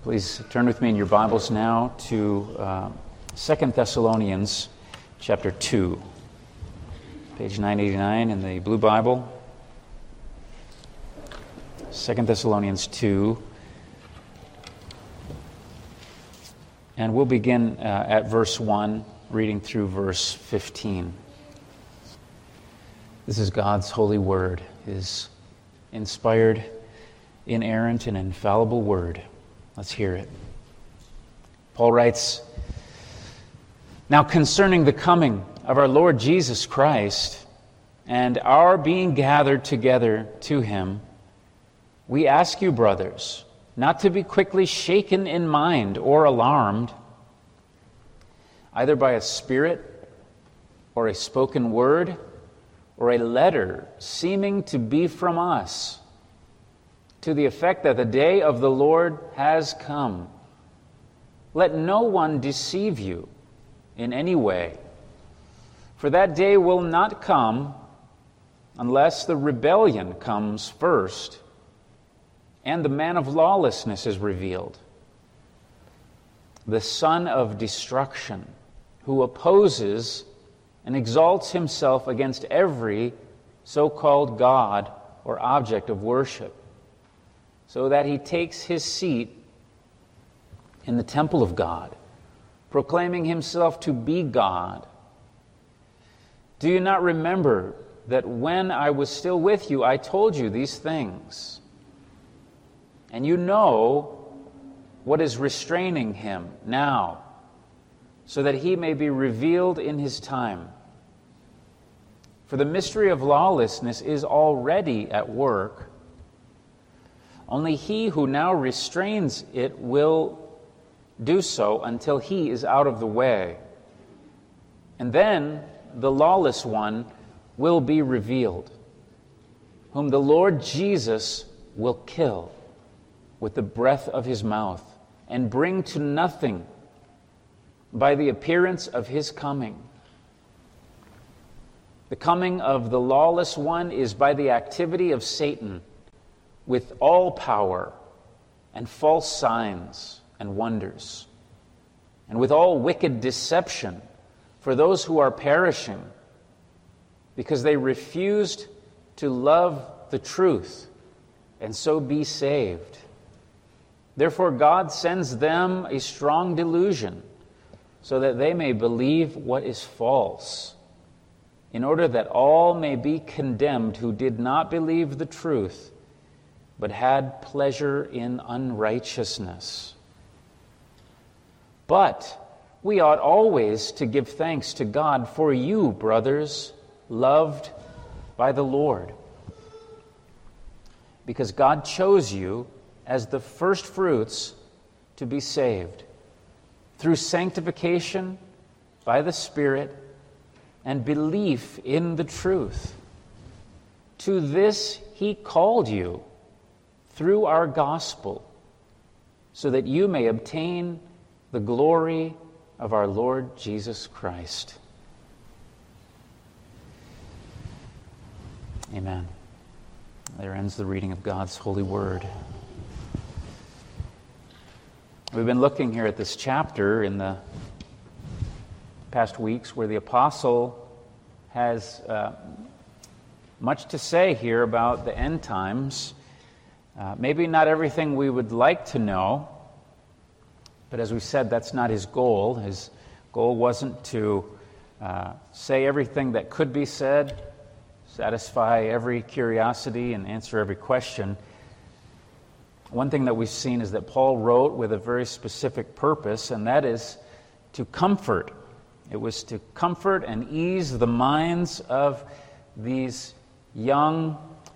Please turn with me in your Bibles now to 2 Thessalonians chapter 2, page 989 in the Blue Bible. 2 Thessalonians 2. And we'll begin at verse 1, reading through verse 15. This is God's holy word, His inspired, inerrant, and infallible word. Let's hear it. Paul writes, "Now concerning the coming of our Lord Jesus Christ and our being gathered together to Him, we ask you, brothers, not to be quickly shaken in mind or alarmed, either by a spirit or a spoken word or a letter seeming to be from us, to the effect that the day of the Lord has come. Let no one deceive you in any way, for that day will not come unless the rebellion comes first, and the man of lawlessness is revealed, the son of destruction, who opposes and exalts himself against every so-called God or object of worship, so that he takes his seat in the temple of God, proclaiming himself to be God. Do you not remember that when I was still with you, I told you these things? And you know what is restraining him now, so that he may be revealed in his time. For the mystery of lawlessness is already at work. Only he who now restrains it will do so until he is out of the way. And then the lawless one will be revealed, whom the Lord Jesus will kill with the breath of his mouth and bring to nothing by the appearance of his coming. The coming of the lawless one is by the activity of Satan, with all power and false signs and wonders, and with all wicked deception for those who are perishing, because they refused to love the truth and so be saved. Therefore God sends them a strong delusion, so that they may believe what is false, in order that all may be condemned who did not believe the truth, but had pleasure in unrighteousness. But we ought always to give thanks to God for you, brothers, loved by the Lord, because God chose you as the first fruits to be saved, through sanctification by the Spirit and belief in the truth. To this He called you through our gospel, so that you may obtain the glory of our Lord Jesus Christ. Amen. There ends the reading of God's holy word. We've been looking here at this chapter in the past weeks where the apostle has much to say here about the end times. Maybe not everything we would like to know, but as we said, that's not his goal. His goal wasn't to say everything that could be said, satisfy every curiosity, and answer every question. One thing that we've seen is that Paul wrote with a very specific purpose, and that is to comfort. It was to comfort and ease the minds of these young,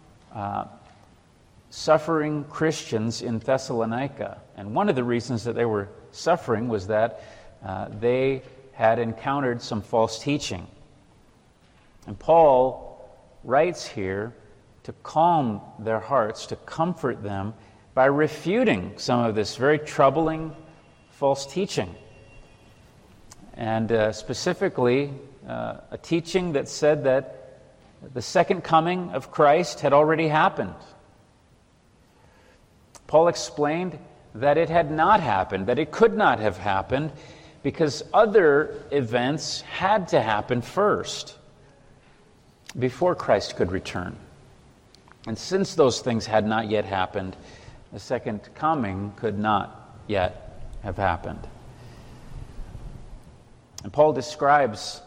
suffering Christians in Thessalonica. And one of the reasons that they were suffering was that they had encountered some false teaching. And Paul writes here to calm their hearts, to comfort them by refuting some of this very troubling false teaching. And specifically, a teaching that said that the second coming of Christ had already happened. Paul explained that it had not happened, that it could not have happened, because other events had to happen first before Christ could return. And since those things had not yet happened, the second coming could not yet have happened. And Paul describes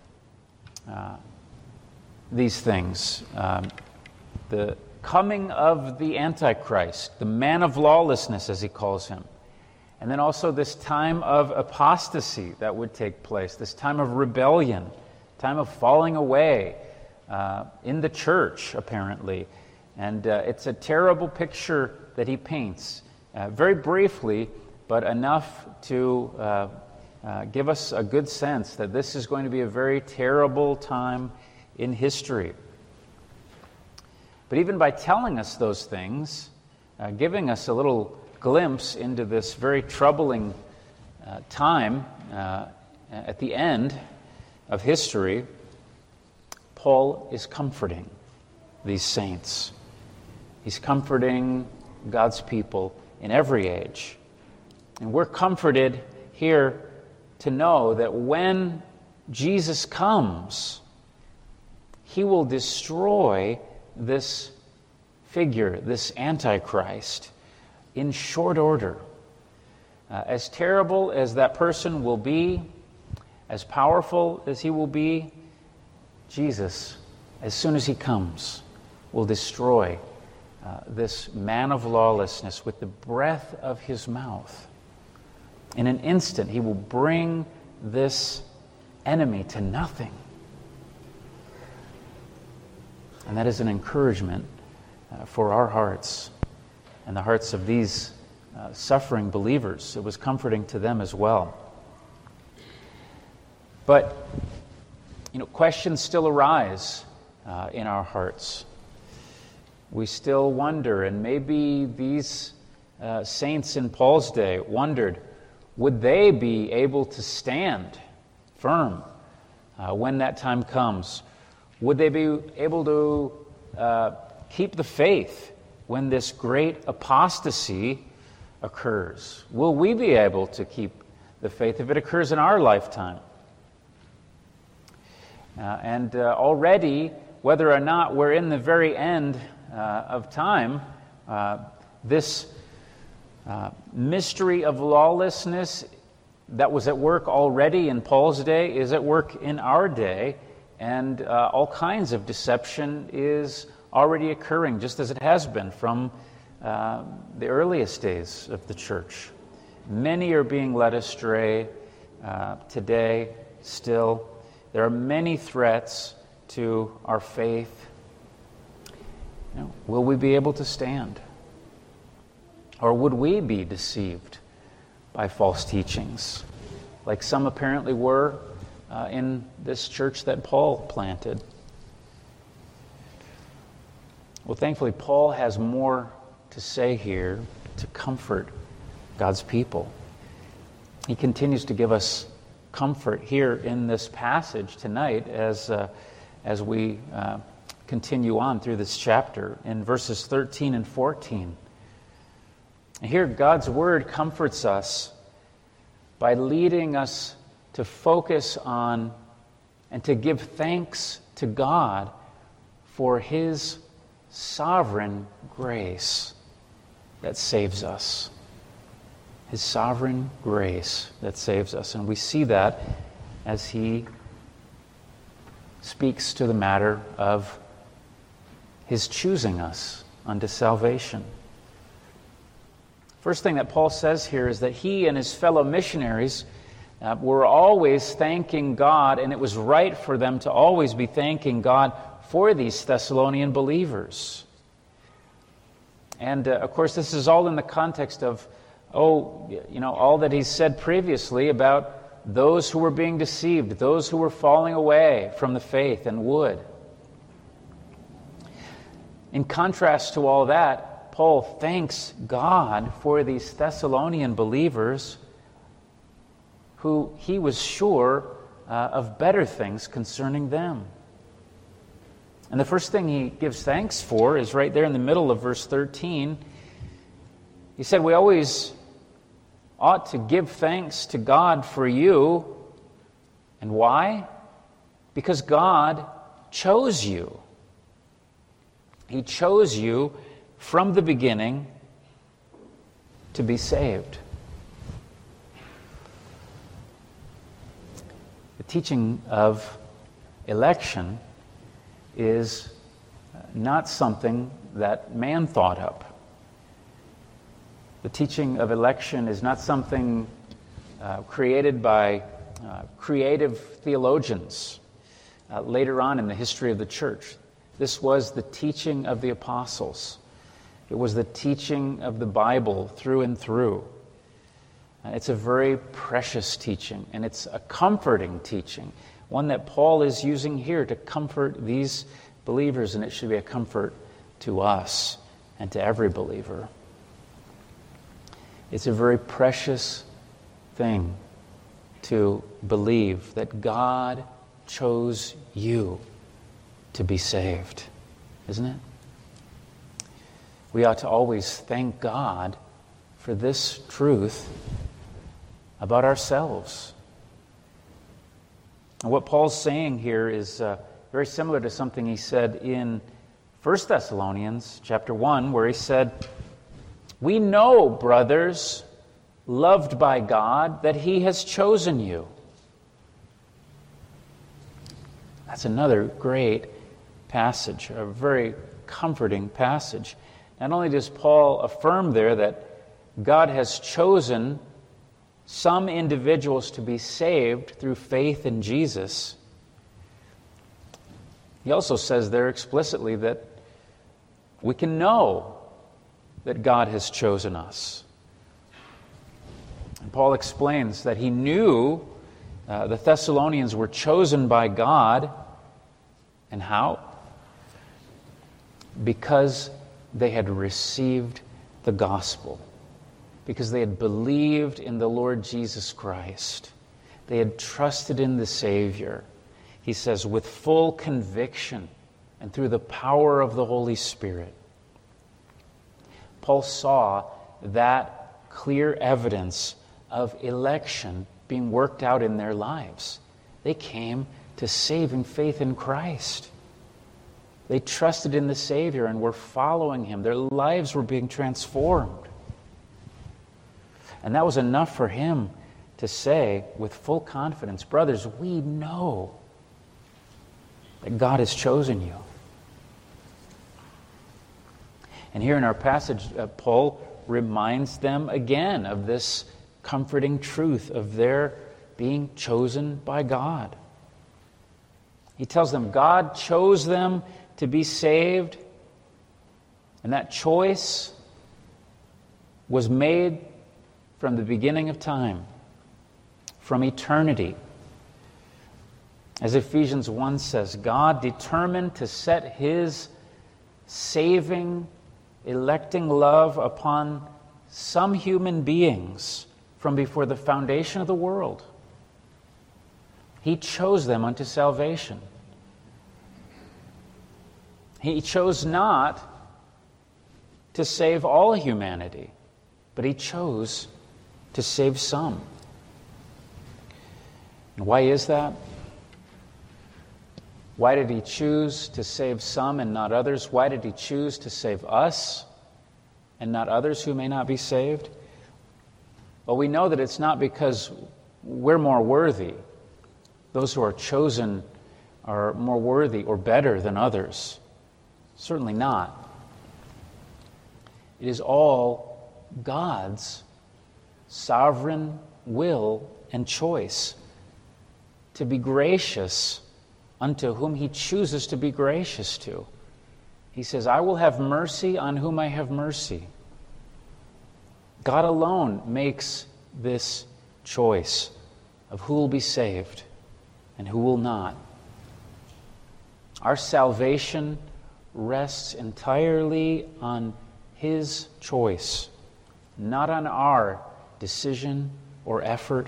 these things. The coming of the Antichrist, the man of lawlessness, as he calls him. And then also this time of apostasy that would take place, this time of rebellion, time of falling away in the church, apparently. And it's a terrible picture that he paints, very briefly, but enough to give us a good sense that this is going to be a very terrible time in history. But even by telling us those things, giving us a little glimpse into this very troubling time at the end of history, Paul is comforting these saints. He's comforting God's people in every age. And we're comforted here to know that when Jesus comes, he will destroy this figure, this Antichrist, in short order. As terrible as that person will be, as powerful as he will be, Jesus, as soon as he comes, will destroy this man of lawlessness with the breath of his mouth. In an instant, he will bring this enemy to nothing. And that is an encouragement for our hearts and the hearts of these suffering believers. It was comforting to them as well. But, questions still arise in our hearts. We still wonder, and maybe these saints in Paul's day wondered, would they be able to stand firm when that time comes? Would they be able to keep the faith when this great apostasy occurs? Will we be able to keep the faith if it occurs in our lifetime? And already, whether or not we're in the very end of time, this mystery of lawlessness that was at work already in Paul's day is at work in our day, and all kinds of deception is already occurring, just as it has been from the earliest days of the church. Many are being led astray today still. There are many threats to our faith. Will we be able to stand? Or would we be deceived by false teachings, like some apparently were in this church that Paul planted? Well, thankfully, Paul has more to say here to comfort God's people. He continues to give us comfort here in this passage tonight as we continue on through this chapter in verses 13 and 14. And here, God's Word comforts us by leading us to focus on and to give thanks to God for His sovereign grace that saves us. His sovereign grace that saves us. And we see that as he speaks to the matter of his choosing us unto salvation. First thing that Paul says here is that he and his fellow missionaries were always thanking God, and it was right for them to always be thanking God for these Thessalonian believers. And of course, this is all in the context of all that he said previously about those who were being deceived, those who were falling away from the faith and would. In contrast to all that, Paul thanks God for these Thessalonian believers who he was sure of better things concerning them. And the first thing he gives thanks for is right there in the middle of verse 13. He said, we always ought to give thanks to God for you. And why? Because God chose you. He chose you from the beginning to be saved. The teaching of election is not something that man thought up. The teaching of election is not something created by creative theologians later on in the history of the church. This was the teaching of the apostles. It was the teaching of the Bible through and through. It's a very precious teaching, and it's a comforting teaching, one that Paul is using here to comfort these believers, and it should be a comfort to us and to every believer. It's a very precious thing to believe that God chose you to be saved, isn't it? We ought to always thank God for this truth about ourselves. And what Paul's saying here is very similar to something he said in 1 Thessalonians chapter 1, where he said, "We know, brothers, loved by God, that He has chosen you." That's another great passage, a very comforting passage. Not only does Paul affirm there that God has chosen some individuals to be saved through faith in Jesus, he also says there explicitly that we can know that God has chosen us. And Paul explains that he knew the Thessalonians were chosen by God. And how? Because they had received the gospel. Because they had believed in the Lord Jesus Christ. They had trusted in the Savior. He says, with full conviction and through the power of the Holy Spirit. Paul saw that clear evidence of election being worked out in their lives. They came to saving faith in Christ. They trusted in the Savior and were following Him. Their lives were being transformed. And that was enough for him to say with full confidence, brothers, we know that God has chosen you. And here in our passage, Paul reminds them again of this comforting truth of their being chosen by God. He tells them God chose them to be saved, and that choice was made from the beginning of time, from eternity. As Ephesians 1 says, God determined to set His saving, electing love upon some human beings from before the foundation of the world. He chose them unto salvation. He chose not to save all humanity, but He chose to save some. And why is that? Why did He choose to save some and not others? Why did He choose to save us and not others who may not be saved? Well, we know that it's not because we're more worthy. Those who are chosen are more worthy or better than others. Certainly not. It is all God's sovereign will and choice to be gracious unto whom He chooses to be gracious to. He says, I will have mercy on whom I have mercy. God alone makes this choice of who will be saved and who will not. Our salvation rests entirely on His choice, not on our decision or effort.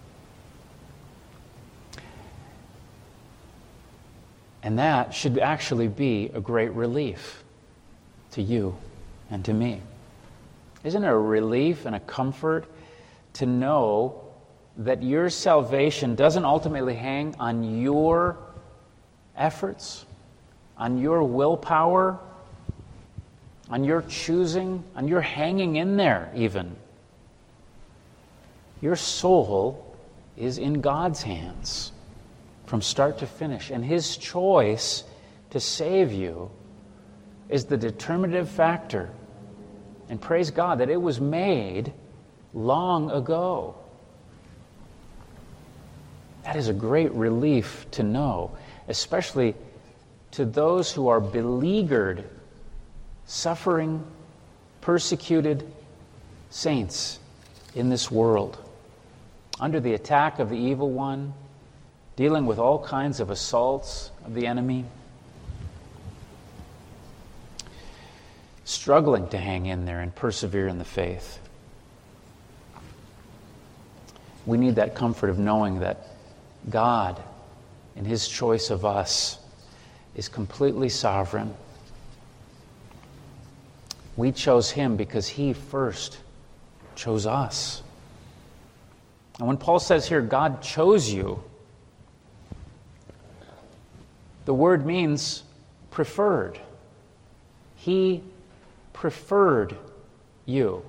And that should actually be a great relief to you and to me. Isn't it a relief and a comfort to know that your salvation doesn't ultimately hang on your efforts, on your willpower, on your choosing, on your hanging in there even. Your soul is in God's hands from start to finish, and His choice to save you is the determinative factor. And praise God that it was made long ago. That is a great relief to know, especially to those who are beleaguered, suffering, persecuted saints in this world, under the attack of the evil one, dealing with all kinds of assaults of the enemy, struggling to hang in there and persevere in the faith. We need that comfort of knowing that God, in His choice of us, is completely sovereign. We chose Him because He first chose us. And when Paul says here, God chose you, the word means preferred. He preferred you.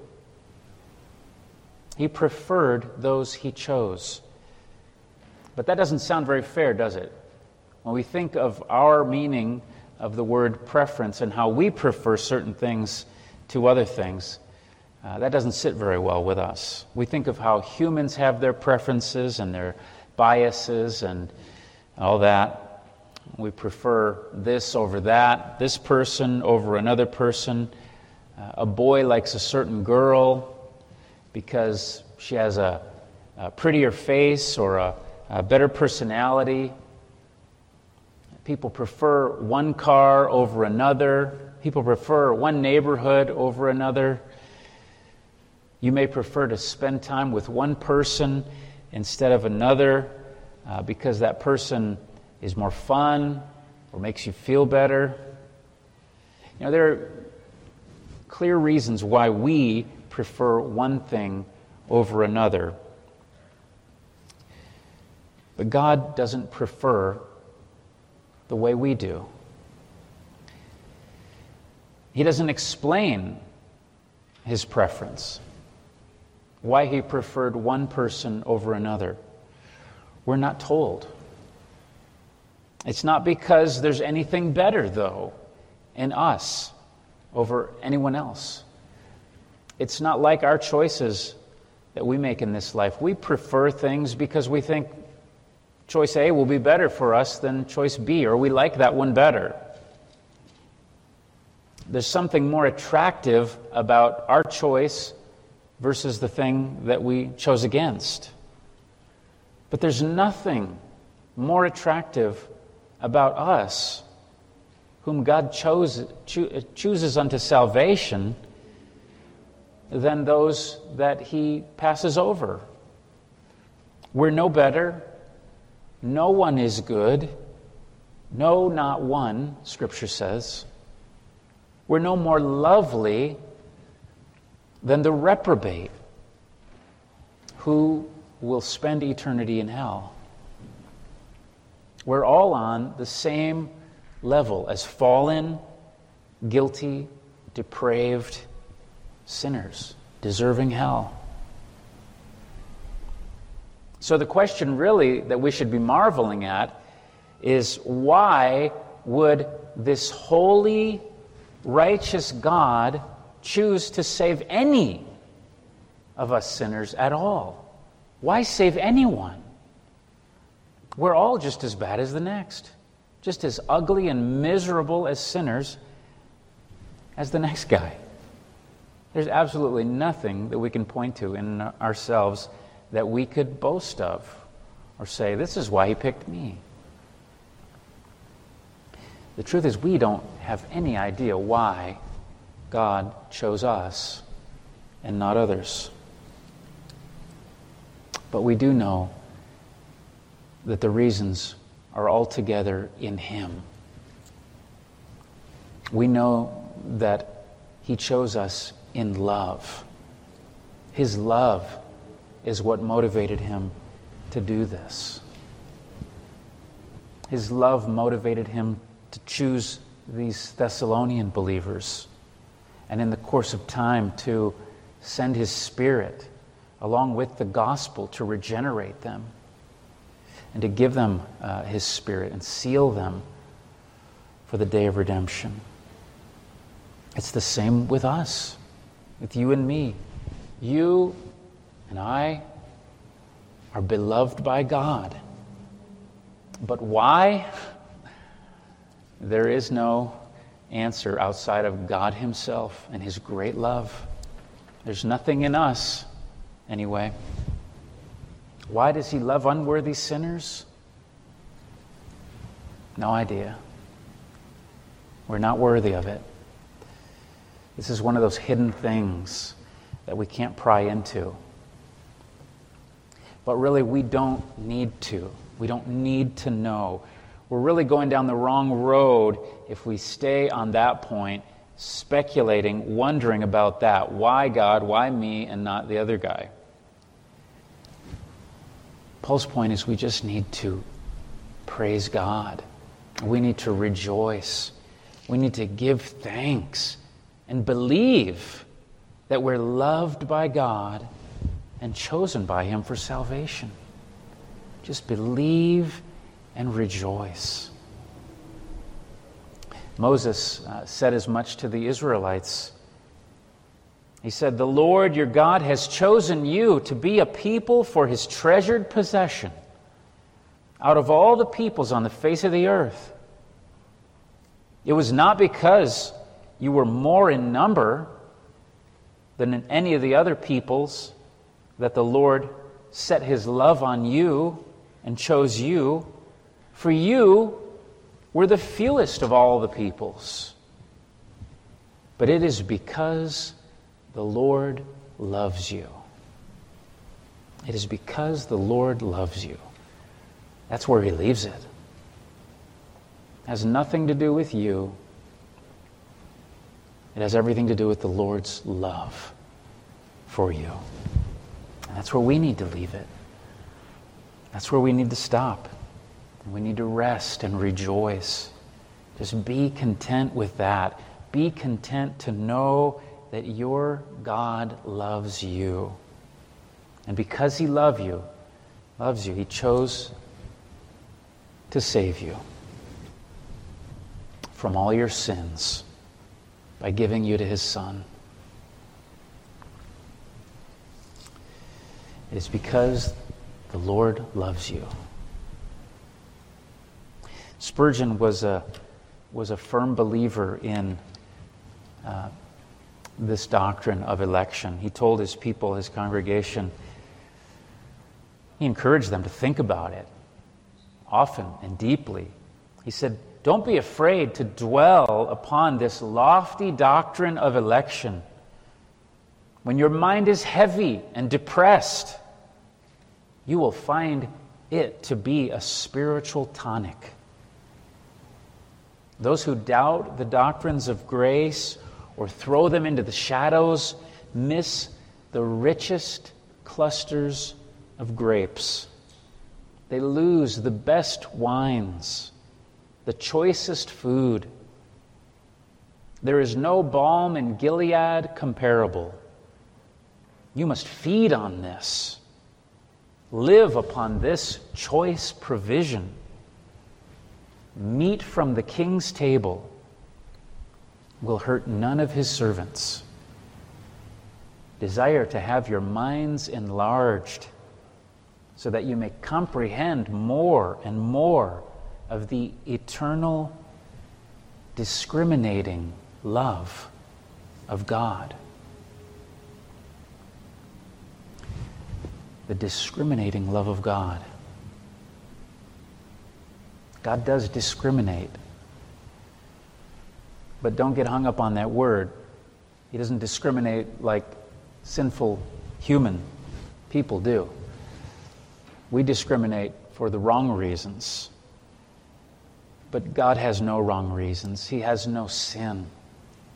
He preferred those He chose. But that doesn't sound very fair, does it? When we think of our meaning of the word preference and how we prefer certain things to other things, that doesn't sit very well with us. We think of how humans have their preferences and their biases and all that. We prefer this over that, this person over another person. A boy likes a certain girl because she has a prettier face or a better personality. People prefer one car over another. People prefer one neighborhood over another. You may prefer to spend time with one person instead of another because that person is more fun or makes you feel better. You know, there are clear reasons why we prefer one thing over another. But God doesn't prefer the way we do. He doesn't explain His preference, why He preferred one person over another. We're not told. It's not because there's anything better, though, in us over anyone else. It's not like our choices that we make in this life. We prefer things because we think choice A will be better for us than choice B, or we like that one better. There's something more attractive about our choice versus the thing that we chose against. But there's nothing more attractive about us, whom God chooses unto salvation, than those that He passes over. We're no better. No one is good. No, not one, Scripture says. We're no more lovely than the reprobate who will spend eternity in hell. We're all on the same level as fallen, guilty, depraved sinners, deserving hell. So the question really that we should be marveling at is, why would this holy, righteous God choose to save any of us sinners at all? Why save anyone? We're all just as bad as the next, just as ugly and miserable as sinners as the next guy. There's absolutely nothing that we can point to in ourselves that we could boast of or say, this is why He picked me. The truth is, we don't have any idea why God chose us and not others. But we do know that the reasons are altogether in Him. We know that He chose us in love. His love is what motivated him to do this. His love motivated him to choose these Thessalonian believers, and in the course of time to send His Spirit along with the gospel to regenerate them and to give them His Spirit and seal them for the day of redemption. It's the same with us, with you and me. You and I are beloved by God. But why? There is no answer outside of God Himself and His great love. There's nothing in us, anyway. Why does He love unworthy sinners? No idea. We're not worthy of it. This is one of those hidden things that we can't pry into. But really, we don't need to. We don't need to know. We're really going down the wrong road if we stay on that point, speculating, wondering about that. Why God? Why me and not the other guy? Paul's point is we just need to praise God. We need to rejoice. We need to give thanks and believe that we're loved by God and chosen by Him for salvation. Just believe and rejoice. Moses said as much to the Israelites. He said, "The Lord your God has chosen you to be a people for His treasured possession out of all the peoples on the face of the earth. It was not because you were more in number than in any of the other peoples that the Lord set His love on you and chose you. For you were the fewest of all the peoples. But it is because the Lord loves you." It is because the Lord loves you. That's where He leaves it. It has nothing to do with you. It has everything to do with the Lord's love for you. And that's where we need to leave it. That's where we need to stop. We need to rest and rejoice. Just be content with that. Be content to know that your God loves you. And because He loves you, He chose to save you from all your sins by giving you to His Son. It is because the Lord loves you. Spurgeon was a firm believer in this doctrine of election. He told his people, his congregation, he encouraged them to think about it often and deeply. He said, "Don't be afraid to dwell upon this lofty doctrine of election. When your mind is heavy and depressed, you will find it to be a spiritual tonic. Those who doubt the doctrines of grace or throw them into the shadows miss the richest clusters of grapes. They lose the best wines, the choicest food. There is no balm in Gilead comparable. You must feed on this. Live upon this choice provision. Meat from the king's table will hurt none of his servants. Desire to have your minds enlarged so that you may comprehend more and more of the eternal, discriminating love of God. The discriminating love of God. God does discriminate. But don't get hung up on that word. He doesn't discriminate like sinful human people do. We discriminate for the wrong reasons. But God has no wrong reasons. He has no sin.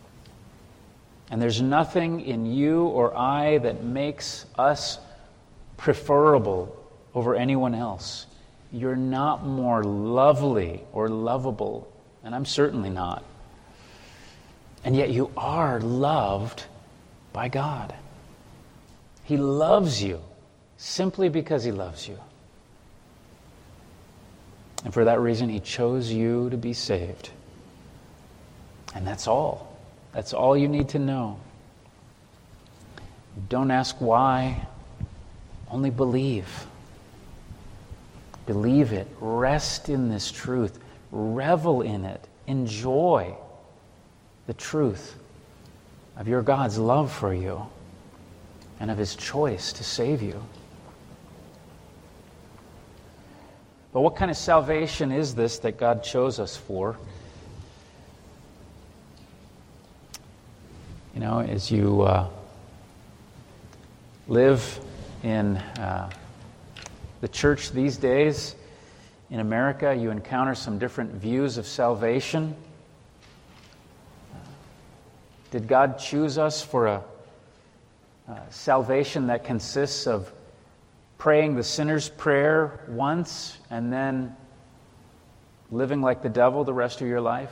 And there's nothing in you or I that makes us preferable over anyone else. You're not more lovely or lovable, and I'm certainly not. And yet you are loved by God. He loves you simply because He loves you. And for that reason, He chose you to be saved. And that's all. That's all you need to know. Don't ask why, only believe. Believe it. Rest in this truth. Revel in it. Enjoy the truth of your God's love for you and of His choice to save you. But what kind of salvation is this that God chose us for? You know, as you live in the church these days in America, you encounter some different views of salvation. Did God choose us for a salvation that consists of praying the sinner's prayer once and then living like the devil the rest of your life?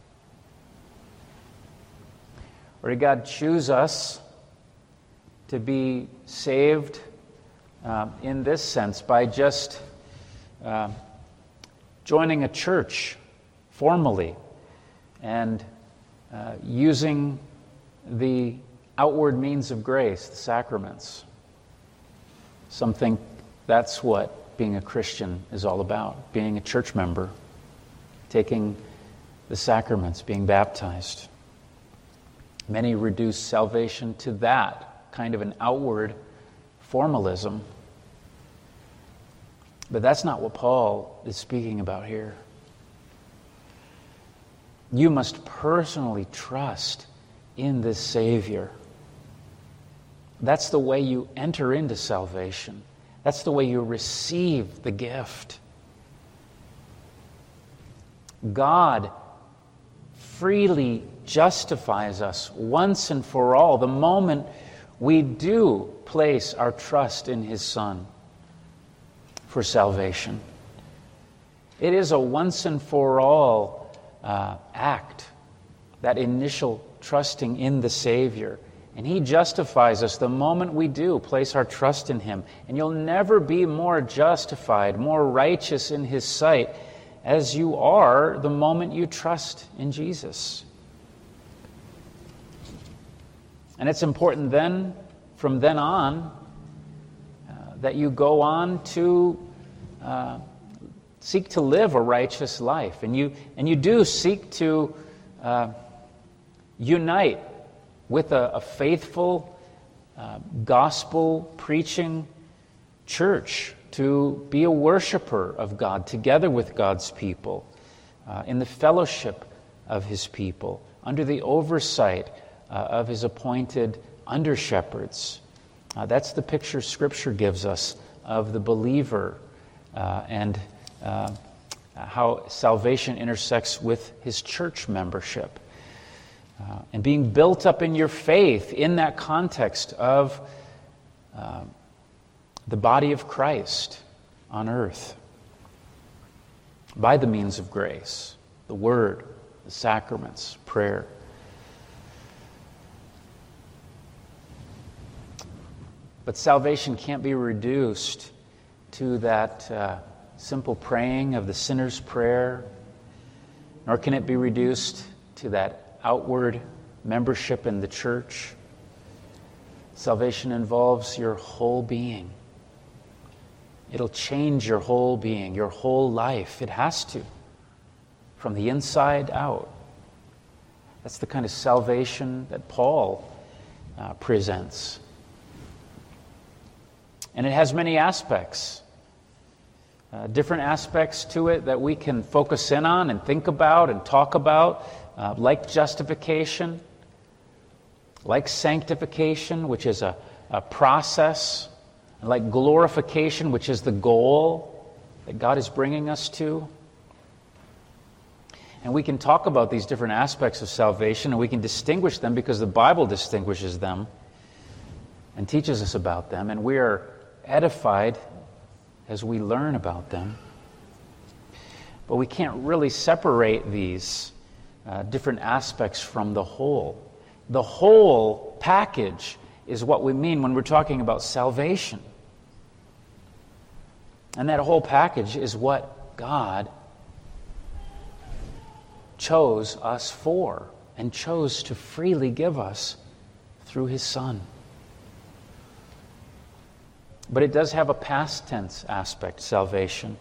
Or did God choose us to be saved in this sense by just joining a church formally and using the outward means of grace, the sacraments? Some think that's what being a Christian is all about, being a church member, taking the sacraments, being baptized. Many reduce salvation to that kind of an outward formalism. But that's not what Paul is speaking about here. You must personally trust in this Savior. That's the way you enter into salvation. That's the way you receive the gift. God freely justifies us once and for all the moment we do place our trust in His Son for salvation. It is a once and for all act, that initial trusting in the Savior. And He justifies us the moment we do place our trust in Him. And you'll never be more justified, more righteous in His sight as you are the moment you trust in Jesus. And it's important then, from then on, that you go on to seek to live a righteous life. And you do seek to unite with a faithful, gospel-preaching church, to be a worshiper of God together with God's people, in the fellowship of His people, under the oversight of His appointed under-shepherds. That's the picture Scripture gives us of the believer and how salvation intersects with his church membership. And being built up in your faith in that context of the body of Christ on earth by the means of grace, the Word, the sacraments, prayer. But salvation can't be reduced to that simple praying of the sinner's prayer, nor can it be reduced to that outward membership in the church. Salvation involves your whole being. It'll change your whole being, your whole life. It has to, from the inside out. That's the kind of salvation that Paul presents. And it has many aspects, different aspects to it that we can focus in on and think about and talk about, like justification, like sanctification, which is a process, and like glorification, which is the goal that God is bringing us to. And we can talk about these different aspects of salvation, and we can distinguish them because the Bible distinguishes them and teaches us about them. And we are edified as we learn about them. But we can't really separate these different aspects from the whole. The whole package is what we mean when we're talking about salvation. And that whole package is what God chose us for and chose to freely give us through His Son. But it does have a past tense aspect, salvation.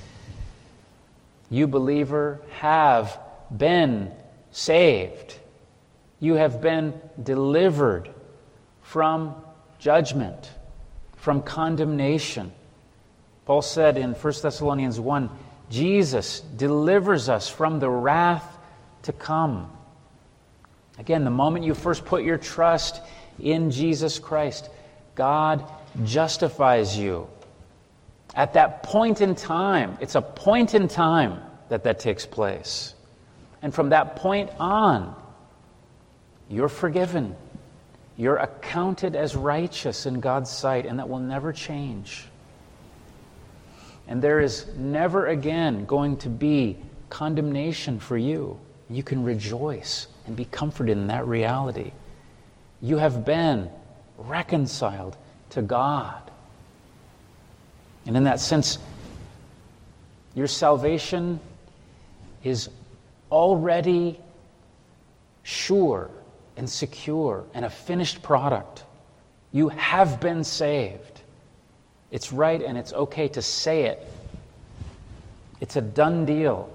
You, believer, have been saved. You have been delivered from judgment, from condemnation. Paul said in 1 Thessalonians 1, Jesus delivers us from the wrath to come. Again, the moment you first put your trust in Jesus Christ, God justifies you. At that point in time, it's a point in time that takes place. And from that point on, you're forgiven. You're accounted as righteous in God's sight, and that will never change. And there is never again going to be condemnation for you. You can rejoice and be comforted in that reality. You have been reconciled to God. And in that sense, your salvation is already sure and secure and a finished product. You have been saved. It's right and it's okay to say it. It's a done deal.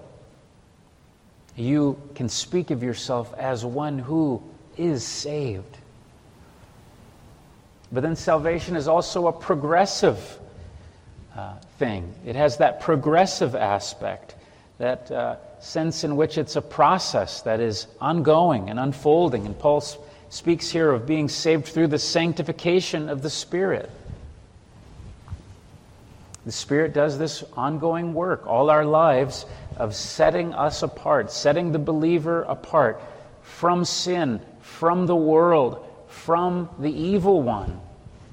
You can speak of yourself as one who is saved. But then salvation is also a progressive thing. It has that progressive aspect, that sense in which it's a process that is ongoing and unfolding. And Paul speaks here of being saved through the sanctification of the Spirit. The Spirit does this ongoing work all our lives of setting us apart, setting the believer apart from sin, from the world, from the evil one.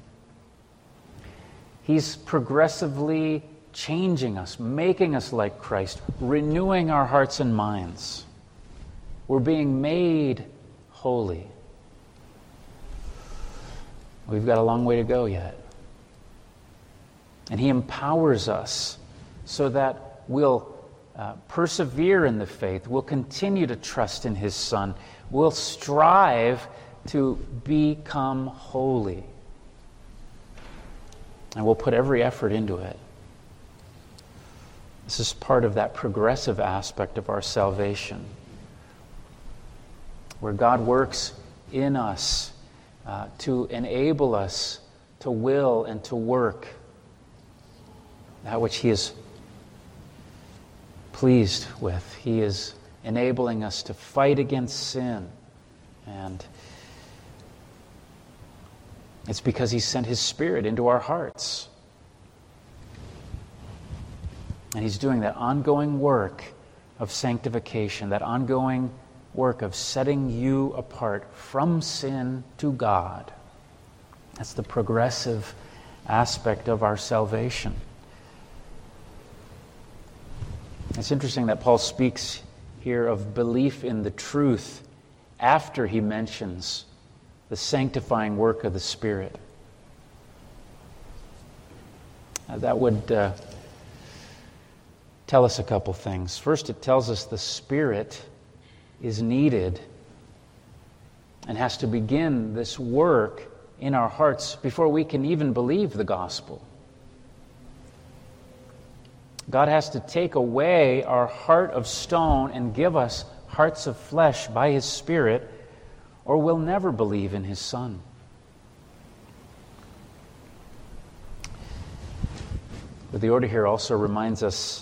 He's progressively changing us, making us like Christ, renewing our hearts and minds. We're being made holy. We've got a long way to go yet. And He empowers us so that we'll persevere in the faith. We'll continue to trust in His Son. We'll strive to become holy. And we'll put every effort into it. This is part of that progressive aspect of our salvation, where God works in us to enable us to will and to work that which He is pleased with. He is enabling us to fight against sin. And it's because He sent His Spirit into our hearts. And He's doing that ongoing work of sanctification, that ongoing work of setting you apart from sin to God. That's the progressive aspect of our salvation. It's interesting that Paul speaks here of belief in the truth after he mentions the sanctifying work of the Spirit. That would tell us a couple things. First, it tells us the Spirit is needed and has to begin this work in our hearts before we can even believe the gospel. God has to take away our heart of stone and give us hearts of flesh by His Spirit, or we'll never believe in His Son. But the order here also reminds us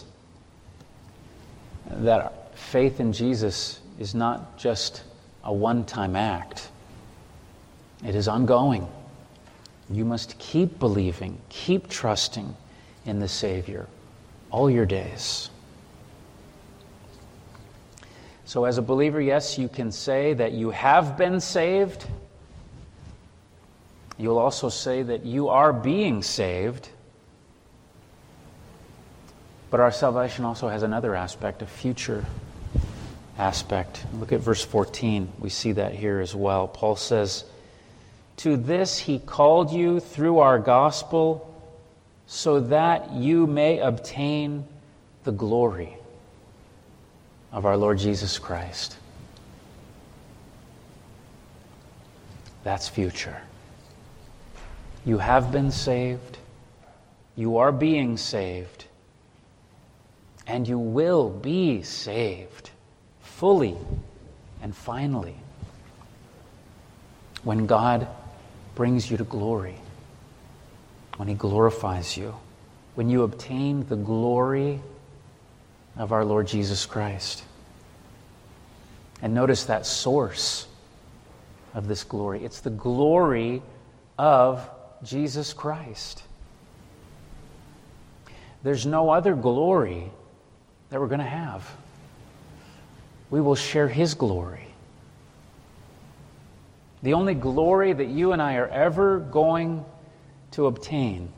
that faith in Jesus is not just a one-time act. It is ongoing. You must keep believing, keep trusting in the Savior all your days. So as a believer, yes, you can say that you have been saved. You'll also say that you are being saved But our salvation also has another aspect, a future aspect. Look at verse 14. We see that here as well. Paul says, "To this he called you through our gospel, so that you may obtain the glory of our Lord Jesus Christ." That's future. You have been saved. You are being saved. And you will be saved fully and finally when God brings you to glory, when He glorifies you, when you obtain the glory of our Lord Jesus Christ. And notice that source of this glory. It's the glory of Jesus Christ. There's no other glory that we're going to have. We will share His glory. The only glory that you and I are ever going to obtain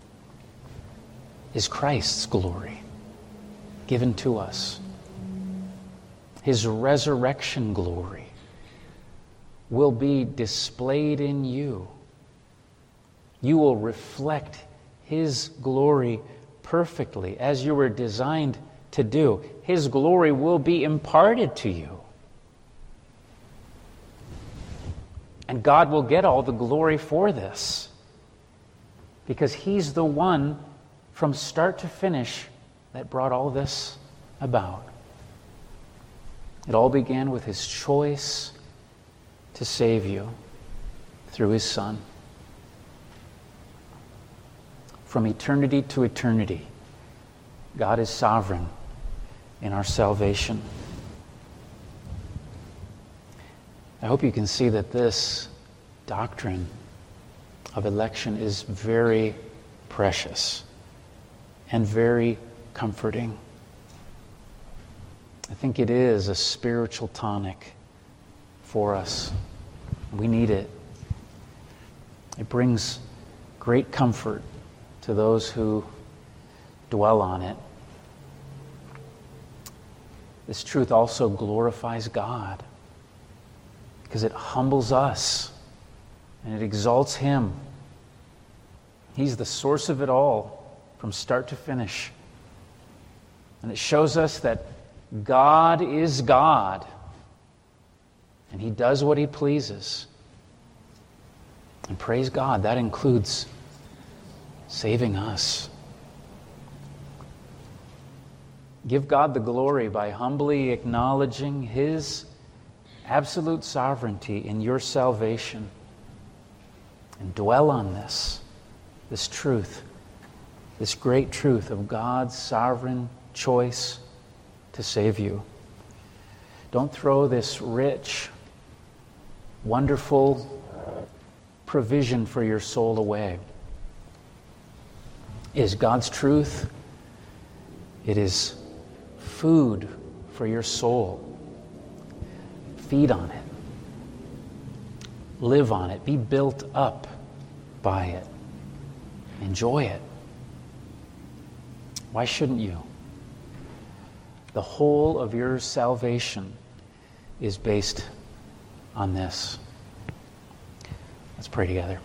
is Christ's glory given to us. His resurrection glory will be displayed in you. You will reflect His glory perfectly as you were designed to do. His glory will be imparted to you. And God will get all the glory for this, because He's the one from start to finish that brought all this about. It all began with His choice to save you through His Son. From eternity to eternity, God is sovereign in our salvation. I hope you can see that this doctrine of election is very precious and very comforting. I think it is a spiritual tonic for us. We need it. It brings great comfort to those who dwell on it. This truth also glorifies God, because it humbles us and it exalts Him. He's the source of it all from start to finish. And it shows us that God is God, and He does what He pleases. And praise God, that includes saving us. Give God the glory by humbly acknowledging His absolute sovereignty in your salvation. And dwell on this truth, this great truth of God's sovereign choice to save you. Don't throw this rich, wonderful provision for your soul away. It is God's truth. It is food for your soul. Feed on it. Live on it. Be built up by it. Enjoy it. Why shouldn't you? The whole of your salvation is based on this. Let's pray together.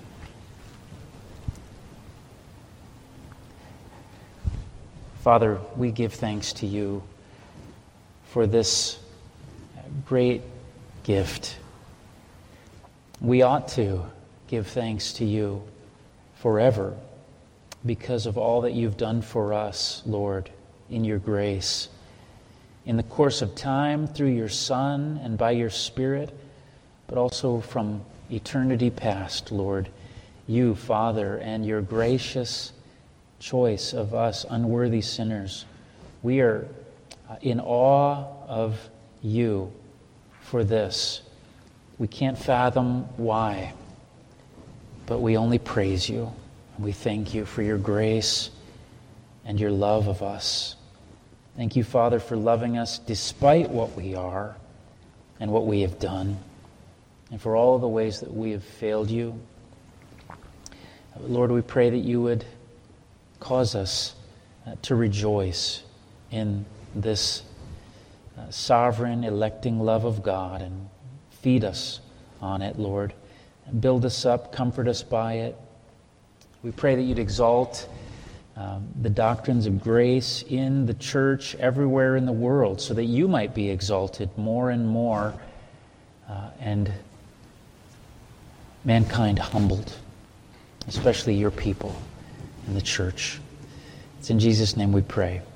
Father, we give thanks to You for this great gift. We ought to give thanks to You forever because of all that You've done for us, Lord, in Your grace. In the course of time, through Your Son and by Your Spirit, but also from eternity past, Lord, You, Father, and Your gracious choice of us unworthy sinners. We are in awe of You for this. We can't fathom why, but we only praise You. We thank You for Your grace and Your love of us. Thank You, Father, for loving us despite what we are and what we have done, and for all the ways that we have failed You. Lord, we pray that You would cause us to rejoice in this sovereign, electing love of God, and feed us on it, Lord. And build us up, comfort us by it. We pray that you'd exalt the doctrines of grace in the church everywhere in the world, so that you might be exalted more and more, and mankind humbled, especially your people in the church. It's in Jesus' name we pray.